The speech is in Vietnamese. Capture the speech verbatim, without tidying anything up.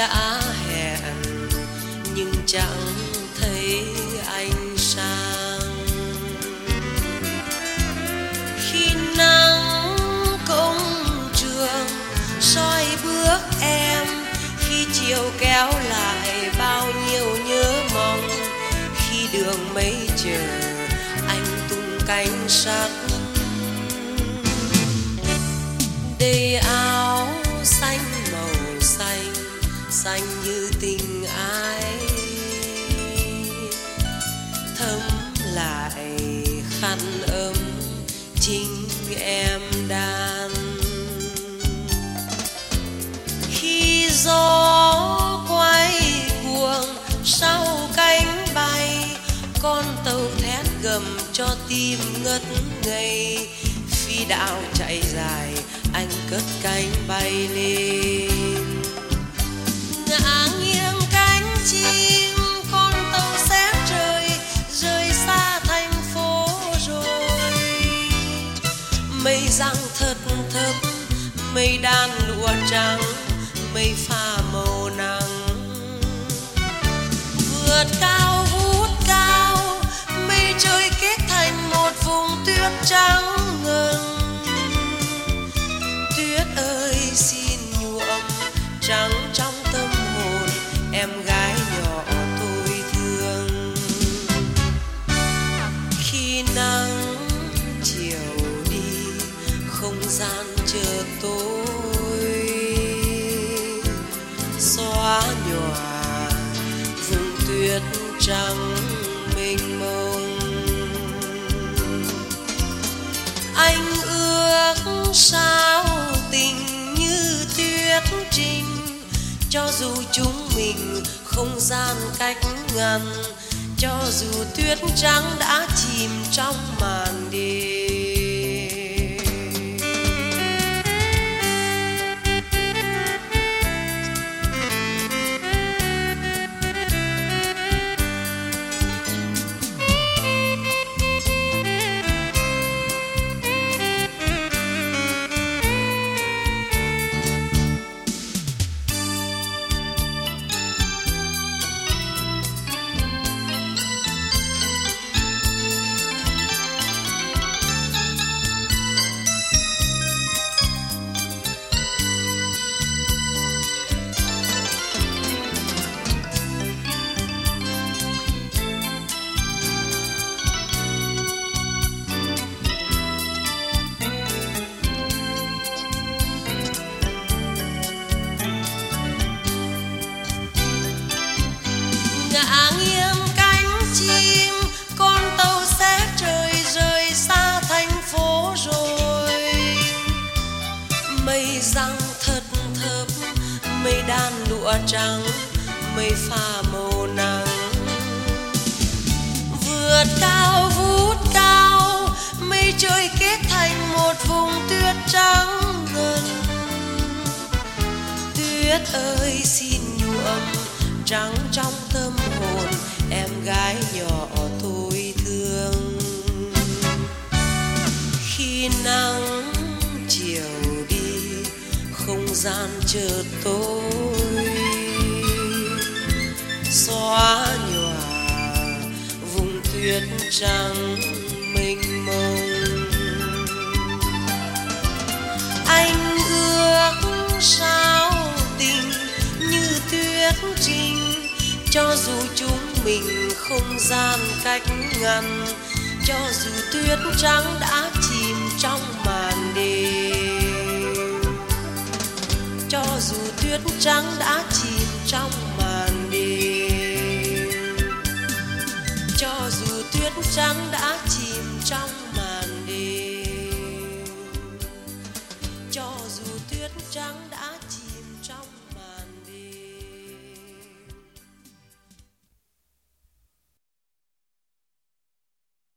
đã hẹn nhưng chẳng thấy anh sang. Khi nắng công trường soi bước em, khi chiều kéo lại bao nhiêu nhớ mong, khi đường mây chờ anh tung cánh sắt. Đầy áo xanh màu xanh, xanh như tình ai, thấm lại khăn ấm chính em đan. Khi gió quay cuồng sau cánh bay, con tàu thét gầm cho tim ngất ngây. Phi đạo chạy dài, anh cất cánh bay lên. Ngả nghiêng cánh chim, con tàu xé trời, rơi xa thành phố rồi. Mây giăng thật thấp, mây đan lụa trắng, mây pha màu nắng. Vượt cao vút cao, mây trời kết thành một vùng tuyết trắng ngần. Tuyết ơi xin nhuộm trắng trong tâm hồn em gái nhỏ tôi thương. Khi nắng chiều đi, không gian chợt tối, xóa nhòa vùng tuyết trắng mênh mông. Anh ước sao tình như tuyết trinh, cho dù chúng mình không gian cách ngăn, cho dù tuyết trắng đã chìm trong màn đêm. Ngả nghiêng cánh chim, con tàu xé trời, rời xa thành phố rồi. Mây giăng thật thấp, mây đan lụa trắng, mây pha màu nắng. Vượt cao vút cao, mây trời kết thành một vùng tuyết trắng ngần. Tuyết ơi xin nhuộm trắng trong tâm hồn em gái nhỏ tôi thương. Khi nắng chiều đi, không gian chợt tối, xóa nhòa vùng tuyết trắng mênh mông. Anh ước sao tình như tuyết trinh, cho dù chúng mình không gian cách ngăn, cho dù tuyết trắng đã chìm trong màn đêm, cho dù tuyết trắng đã chìm trong